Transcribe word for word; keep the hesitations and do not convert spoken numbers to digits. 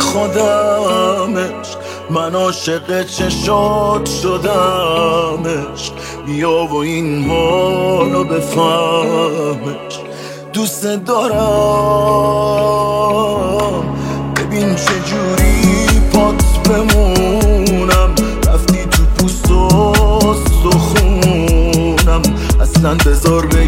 خودمش، من عاشق چشات شدمش. بیا و این حالو بفهمش، دوست دارم. ببین چجوری پات بمونم، رفتی تو پوست و استخونم. اصلا بذار